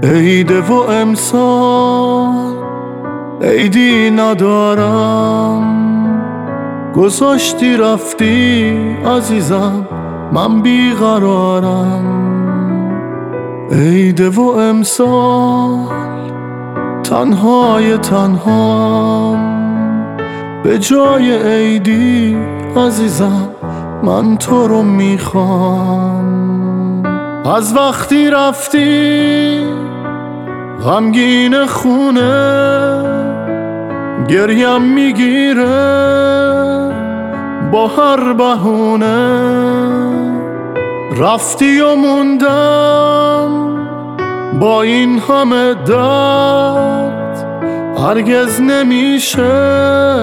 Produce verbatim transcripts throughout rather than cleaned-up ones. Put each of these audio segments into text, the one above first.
عیده و امسال عیدی ندارم، گذاشتی رفتی عزیزم من بیقرارم. عیده و امسال تنهای تنهام، به جای عیدی عزیزم من تو رو میخوام. از وقتی رفتی غمگین خونه گریم میگیره با هر بهونه. رفتی و موندم با این همه درد، هرگز نمیشه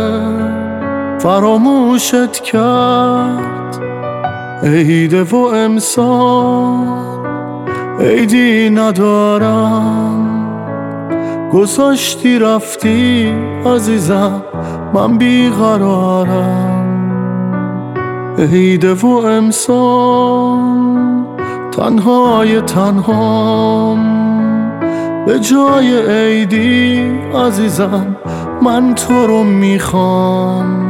فراموشت کرد. عیده و امسال عیدی ندارم، گذاشتی رفتی عزیزم من بیقرارم. عیده و امسال تنهای تنهام، به جای عیدی عزیزم من تو رو میخوام.